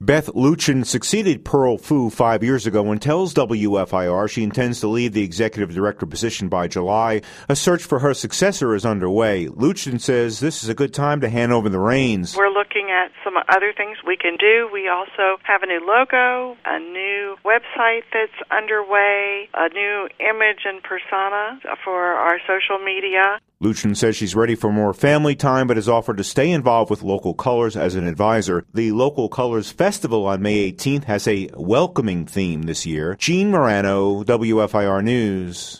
Beth Luchin succeeded Pearl Fu 5 years ago and tells WFIR she intends to leave the executive director position by July. A search for her successor is underway. Luchin says this is a good time to hand over the reins. We're looking at some other things we can do. We also have a new logo, a new website that's underway, a new image and persona for our social media. Luchin says she's ready for more family time, but has offered to stay involved with Local Colors as an advisor. The Local Colors Festival on May 18th has a welcoming theme this year. Gene Morano, WFIR News.